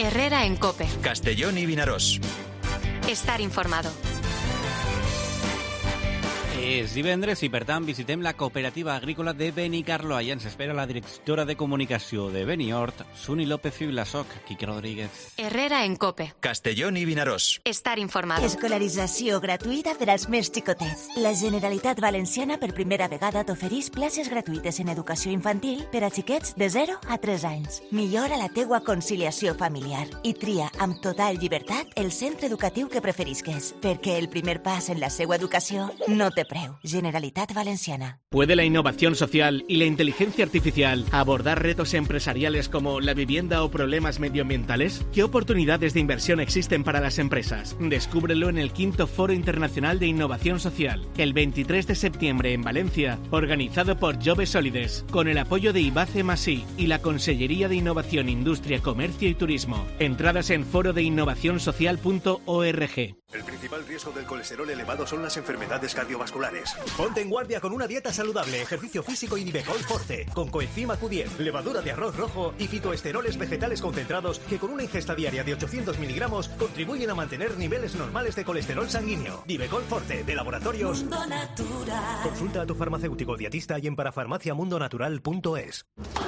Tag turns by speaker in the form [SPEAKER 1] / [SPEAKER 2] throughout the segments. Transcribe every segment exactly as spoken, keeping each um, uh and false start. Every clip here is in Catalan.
[SPEAKER 1] Herrera en COPE.
[SPEAKER 2] Castellón y Vinaròs.
[SPEAKER 1] Estar informado.
[SPEAKER 3] És divendres i, per tant, visitem la cooperativa agrícola de Benicarló. Allà ens espera la directora de comunicació de Beniort, Suni López i Blasoc. Quique Rodríguez.
[SPEAKER 1] Herrera en COPE.
[SPEAKER 2] Castellón i Vinaròs.
[SPEAKER 1] Estar informado.
[SPEAKER 4] Escolarització gratuïta per als més xicotets. La Generalitat Valenciana per primera vegada t'ofereix places gratuïtes en educació infantil per a xiquets de zero a tres anys. Millora la teua conciliació familiar i tria amb total llibertat el centre educatiu que preferisques, perquè el primer pas en la seva educació no té preu. Generalitat Valenciana.
[SPEAKER 5] ¿Puede la innovación social y la inteligencia artificial abordar retos empresariales como la vivienda o problemas medioambientales? ¿Qué oportunidades de inversión existen para las empresas? Descúbrelo en el quinto Foro Internacional de Innovación Social, el veintitrés de septiembre en Valencia, organizado por Jove Solides, con el apoyo de Ibace Masí y la Consellería de Innovación, Industria, Comercio y Turismo. Entradas en foro de innovación social punto org.
[SPEAKER 6] El principal riesgo del colesterol elevado son las enfermedades cardiovasculares. Ponte en guardia con una dieta saludable, ejercicio físico y Nivecol Forte, con coenzima Q diez, levadura de arroz rojo y fitoesteroles vegetales concentrados que con una ingesta diaria de ochocientos miligramos contribuyen a mantener niveles normales de colesterol sanguíneo. Nivecol Forte, de Laboratorios
[SPEAKER 7] Mundo Natural.
[SPEAKER 6] Consulta a tu farmacéutico dietista y en parafarmacia mundo natural punto es.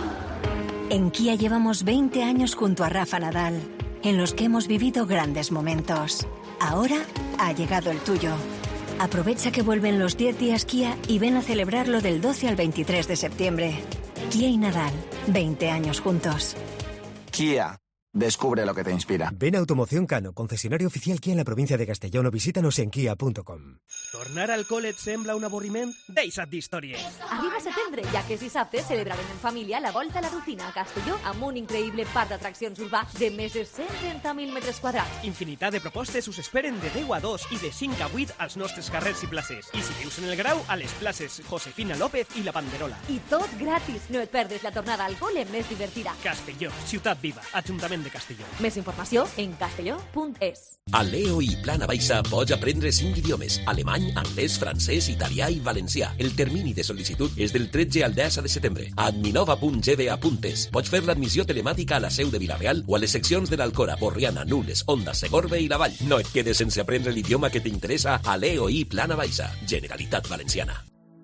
[SPEAKER 8] En Kia llevamos veinte años junto a Rafa Nadal, en los que hemos vivido grandes momentos. Ahora ha llegado el tuyo. Aprovecha que vuelven los diez días Kia y ven a celebrarlo del doce al veintitrés de septiembre. Kia y Nadal, veinte años juntos.
[SPEAKER 9] Kia. Descubre lo que te inspira.
[SPEAKER 10] Ven a Automoción Cano, concesionario oficial Kia en la provincia de Castellón, o visítanos en kia punto com.
[SPEAKER 11] Tornar al col et sembla un avorriment? Deixa't d'històries.
[SPEAKER 12] Arriba setembre, ja que és dissabte, celebrarem en família la Volta a la Rutina a Castelló amb un increïble parc d'atraccions urbà de més de cent trenta mil metres quadrats.
[SPEAKER 11] Infinitat de propostes us esperen de deu a dos i de cinc a vuit als nostres carrers i places. I si vius en el Grau, a les places Josefina López i la Banderola.
[SPEAKER 12] I tot gratis. No et perdes la tornada al col·le més divertida.
[SPEAKER 11] Castelló, ciutat viva, Ajuntament de Castelló.
[SPEAKER 12] Més informació en castelló punt es.
[SPEAKER 13] A Leo i Plana Baixa pots aprendre cinc idiomes: alemany, anglès, francès, italià i valencià. El termini de sol·licitud és del tretze al deu de setembre. A adminova punt g b a punt es. Pots fer l'admissió telemàtica a la seu de Vilareal o a les seccions de l'Alcora, Borriana, Nules, Onda, Segorbe i la Vall. No et quedes sense aprendre l'idioma que t'interessa a Leo i Plana Baixa. Generalitat Valenciana.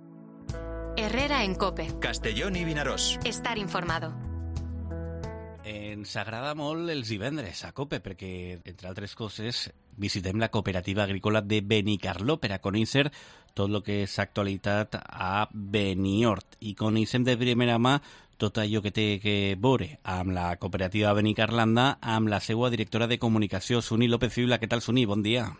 [SPEAKER 1] Herrera en COPE.
[SPEAKER 2] Castellón i Vinaròs.
[SPEAKER 1] Estar informado.
[SPEAKER 3] Ens agrada molt els divendres a COPE perquè, entre altres coses, visitem la cooperativa agrícola de Benicarló per a conèixer tot el que és actualitat a Beniort. I coneixem de primera mà tot allò que té que veure amb la cooperativa Benicarlanda, amb la seva directora de comunicació, Suni López Fibla. Què tal, Suni? Bon dia.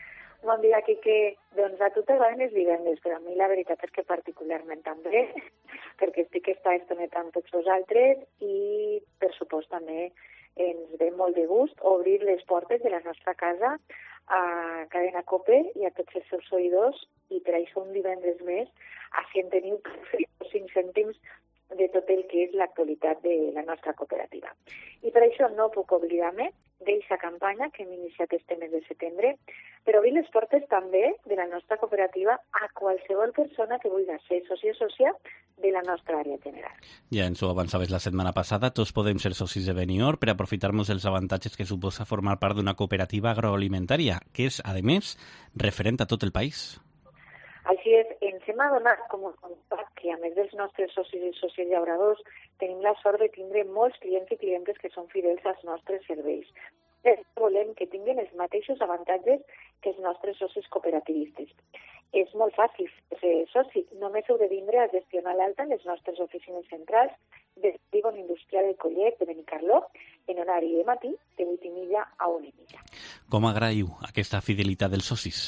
[SPEAKER 14] Bon dia, Quique. Doncs a tu t'agraden els divendres, però a mi la veritat és que particularment també, perquè estic esta estoneta amb tots vosaltres i, per supost, també ens ve molt de gust obrir les portes de la nostra casa a Cadena COPE i a tots els seus oïdors, i per això un divendres més, així en teniu cinc cèntims de tot el que és l'actualitat de la nostra cooperativa. I per això no puc oblidar-me d'aquesta campanya que hem iniciat este mes de setembre per obrir les portes també de la nostra cooperativa a qualsevol persona que vulgui ser soci o sòcia de la nostra àrea general.
[SPEAKER 3] Ja ens ho avançaves la setmana passada, tots podem ser socis de Beniort per aprofitar-nos dels avantatges que suposa formar part d'una cooperativa agroalimentària, que és, a més, referent a tot el país.
[SPEAKER 14] Així és, ens hem adonat com a comptat que, a més dels nostres socis i socis llauradors, tenim la sort de tindre molts clients i clientes que són fidels als nostres serveis. Volem que tinguin els mateixos avantatges que els nostres socis cooperativistes. És molt fàcil ser soci, només heu de vindre a gestionar l'alta en les nostres oficines centrals del polígon industrial del Collet de Benicarló en horari de matí de vuit i mitja a una i mitja.
[SPEAKER 3] Com agraiu aquesta fidelitat dels socis?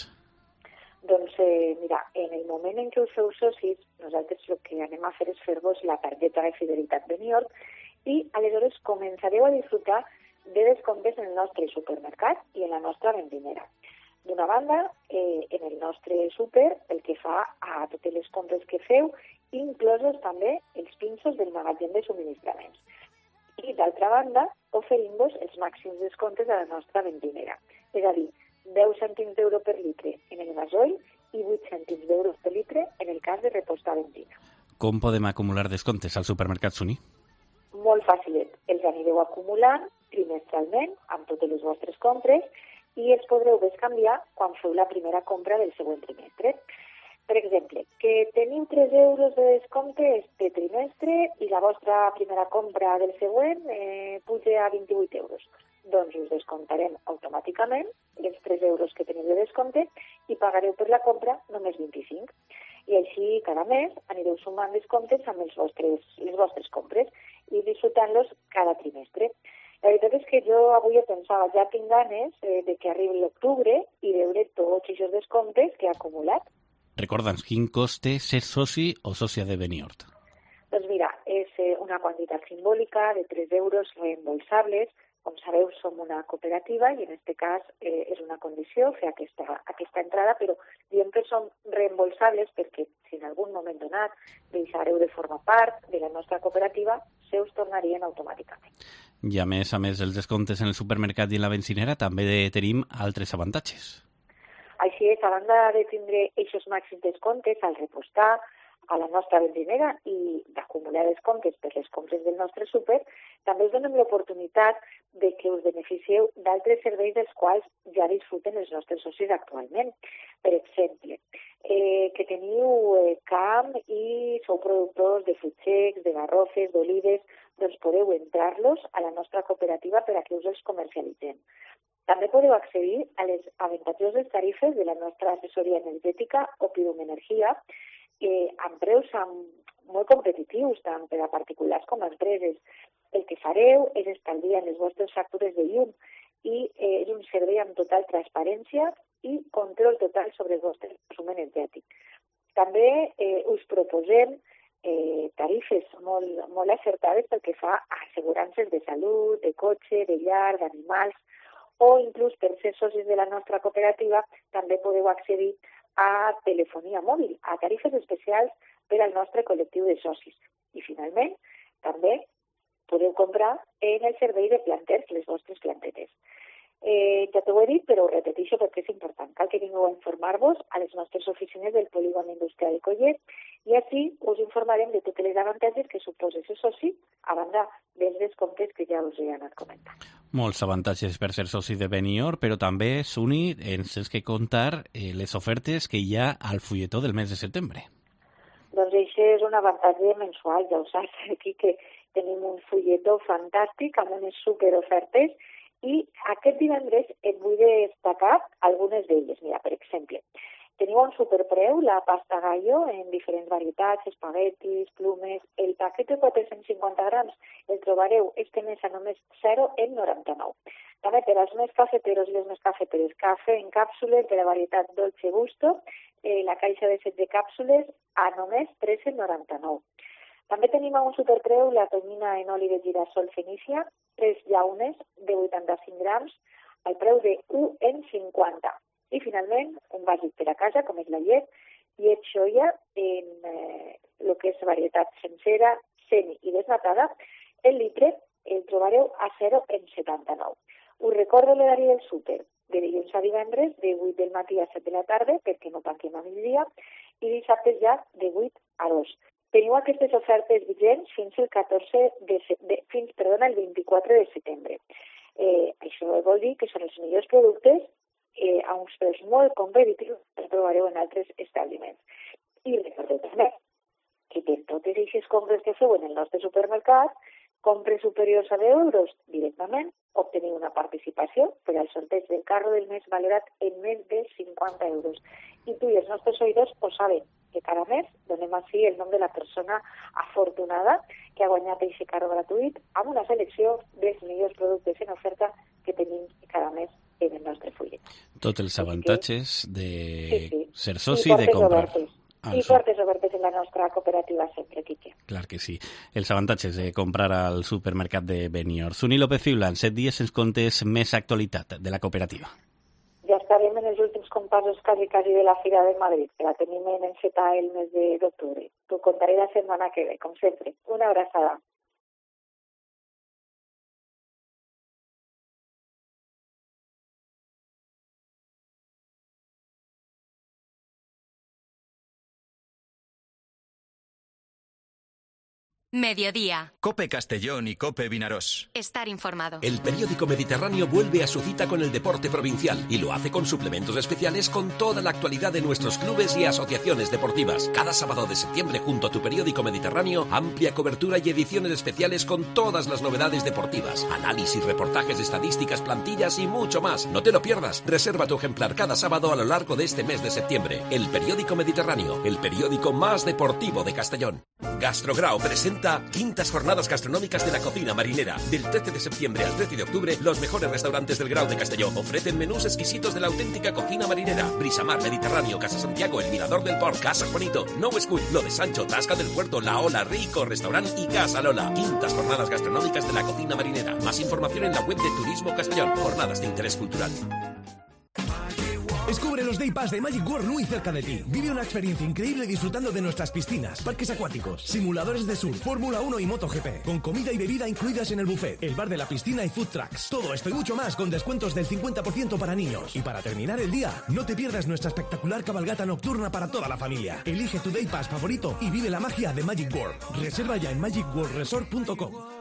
[SPEAKER 14] Doncs, eh, mira, en el moment en què us feu socis, nosaltres el que anem a fer és fer-vos la targeta de fidelitat Beniort i aleshores començareu a disfrutar de descomptes en el nostre supermercat i en la nostra vendimera. D'una banda, eh, en el nostre súper, el que fa a totes les compres que feu, inclosos també els pinços del magatzem de subministraments. I d'altra banda, oferim-vos els màxims descomptes a la nostra vendimera. És a dir, deu cèntims d'euro per litre en el gasoil i vuit cèntims d'euros per litre en el cas de repostar benzina.
[SPEAKER 3] Com podem acumular descomptes al supermercat Suni?
[SPEAKER 14] Molt fàcilet. Els anireu acumulant trimestralment amb totes les vostres compres i els podreu bescanviar quan feu la primera compra del següent trimestre. Per exemple, que teniu tres euros de descompte este trimestre i la vostra primera compra del següent eh, puja a vint-i-vuit euros. Doncs us descomptarem automàticament els tres euros que teniu de descompte i pagareu per la compra només vint-i-cinc. I així cada mes anireu sumant descomptes amb els vostres, les vostres compres i disfrutant-los cada trimestre. La veritat és que jo avui pensava, ja tinc ganes eh, de que arribi l'octubre i veure tots aquests descomptes que he acumulat.
[SPEAKER 3] Recorda'ns, quin costa ser soci o sòcia de Beniort?
[SPEAKER 14] Doncs mira, és eh, una quantitat simbòlica de tres euros reembolsables. Com sabeu, som una cooperativa i en aquest cas eh, és una condició fer aquesta, aquesta entrada, però diem que són reembolsables perquè si en algun moment donat deixareu de formar part de la nostra cooperativa, se us tornarien automàticament.
[SPEAKER 3] I a més a més els descomptes en el supermercat i en la benzinera també tenim altres avantatges.
[SPEAKER 14] Així és, a banda de tindre aquests màxims descomptes al repostar a la nostra benzinera i d'acumular descomptes per les compres del nostre súper, també us donem l'oportunitat de que us beneficieu d'altres serveis dels quals ja disfruten els nostres socis actualment. Per exemple, eh, que teniu eh, camp i sou productors de fruits secs, de garrofes, d'olives, doncs podeu entrar-los a la nostra cooperativa per a que us els comercialitzem. També podeu accedir a les avantatjoses tarifes de la nostra assessoria energètica Opidum Energia, eh, amb preus amb, molt competitius, tant per a particulars com a empreses. El que fareu és estalviar les vostres factures de llum i eh, és un servei amb total transparència i control total sobre el vostre consum energètic. També eh, us proposem eh, tarifes molt, molt acertades pel que fa a assegurances de salut, de cotxe, de llar, d'animals, o inclús per ser socis de la nostra cooperativa també podeu accedir a telefonia mòbil, a tarifes especials per al nostre col·lectiu de socis. I finalment, també podeu comprar en el servei de planters les vostres plantetes. Eh, ja t'ho he dit, però ho repeteixo perquè és important. Cal que vingueu a informar-vos a les nostres oficines del Polígon Industrial de Collet i així us informarem de totes les avantatges que suposa ser soci a banda dels descomptes que ja us he anat comentant.
[SPEAKER 3] Molts avantatges per ser soci de Beniort, però també, Suni, ens tens que contar eh, les ofertes que hi ha al fulletó del mes de setembre.
[SPEAKER 14] Doncs això és un avantatge mensual, ja ho saps, aquí que tenim un fulletó fantàstic amb unes superofertes i aquest divendres et vull destacar algunes d'elles. Mira, per exemple, teniu un superpreu la pasta gallo en diferents varietats, espaguetis, plumes. El paquet de quatre-cents cinquanta grams el trobareu este mes a només zero coma noranta-nou. També per als més cafeteros i les més cafeteres, cafè en càpsules de la varietat Dolce Gusto, eh, la caixa de setze càpsules a només tres coma noranta-nou. També tenim a un superpreu la tonyina en oli de girassol Fenícia, tres llaunes de vuitanta-cinc grams, al preu de u coma cinquanta. I finalment, un bàsic per a casa, com és la llet, llet soia en eh, el que és varietat sencera, semi i desnatada, el litre el trobareu a zero coma setanta-nou. Us recordo l'horari del súper, de dilluns a divendres, de vuit del matí a set de la tarda, perquè no tanquem a migdia, i dissabtes ja de vuit a dos. Teniu aquestes ofertes vigents fins el catorze de, de fins, perdona, el vint-i-quatre de setembre. Eh, això vol dir que són els millors productes eh, a uns preus molt competitius que trobareu en altres establiments. I recordeu també que per totes aquestes compres que feu en el nostre supermercat, compres superiors a deu euros directament, obteniu una participació per al sorteig del carro del mes valorat en més de cinquanta euros. I tu i els nostres oïdors ho saben, que cada mes donem així el nom de la persona afortunada que ha guanyat aquest carro gratuït amb una selecció dels millors productes en oferta que tenim cada mes en el nostre fullet.
[SPEAKER 3] Tots els avantatges
[SPEAKER 14] que...
[SPEAKER 3] de
[SPEAKER 14] sí, sí.
[SPEAKER 3] ser soci i de comprar.
[SPEAKER 14] Obertes. I portes obertes en la nostra cooperativa sempre, Quique.
[SPEAKER 3] Clar que sí. Els avantatges de comprar al supermercat de Beniort. Suni López Ciula, en set dies ens contes més actualitat de la cooperativa.
[SPEAKER 14] Ja estarem en els últims compassos quasi, quasi de la Fira de Madrid, que la tenim en encetar el mes d'octubre. T'ho contaré la setmana que ve, com sempre. Una abraçada.
[SPEAKER 1] Mediodía.
[SPEAKER 2] Cope Castellón y Cope Vinarós.
[SPEAKER 1] Estar informado.
[SPEAKER 13] El periódico Mediterráneo vuelve a su cita con el deporte provincial y lo hace con suplementos especiales con toda la actualidad de nuestros clubes y asociaciones deportivas. Cada sábado de septiembre, junto a tu periódico Mediterráneo, amplia cobertura y ediciones especiales con todas las novedades deportivas, análisis, reportajes, estadísticas, plantillas y mucho más. No te lo pierdas. Reserva tu ejemplar cada sábado a lo largo de este mes de septiembre. El periódico Mediterráneo, el periódico más deportivo de Castellón. Gastrograo presenta Quintas Jornadas Gastronómicas de la Cocina Marinera. Del trece de septiembre al trece de octubre, los mejores restaurantes del Grau de Castelló ofrecen menús exquisitos de la auténtica cocina marinera. Brisamar, Mediterráneo, Casa Santiago, El Mirador del Port, Casa Juanito, No School, Lo de Sancho, Tasca del Puerto, La Ola, Rico, Restaurant y Casa Lola. Quintas Jornadas Gastronómicas de la Cocina Marinera. Más información en la web de Turismo Castellón. Jornadas de interés cultural.
[SPEAKER 7] Descubre los Day Pass de Magic World muy cerca de ti. Vive una experiencia increíble disfrutando de nuestras piscinas, parques acuáticos, simuladores de surf, Fórmula uno y MotoGP, con comida y bebida incluidas en el buffet, el bar de la piscina y food trucks. Todo esto y mucho más con descuentos del cincuenta por ciento para niños. Y para terminar el día, no te pierdas nuestra espectacular cabalgata nocturna para toda la familia. Elige tu Day Pass favorito y vive la magia de Magic World. Reserva ya en magic world resort punto com.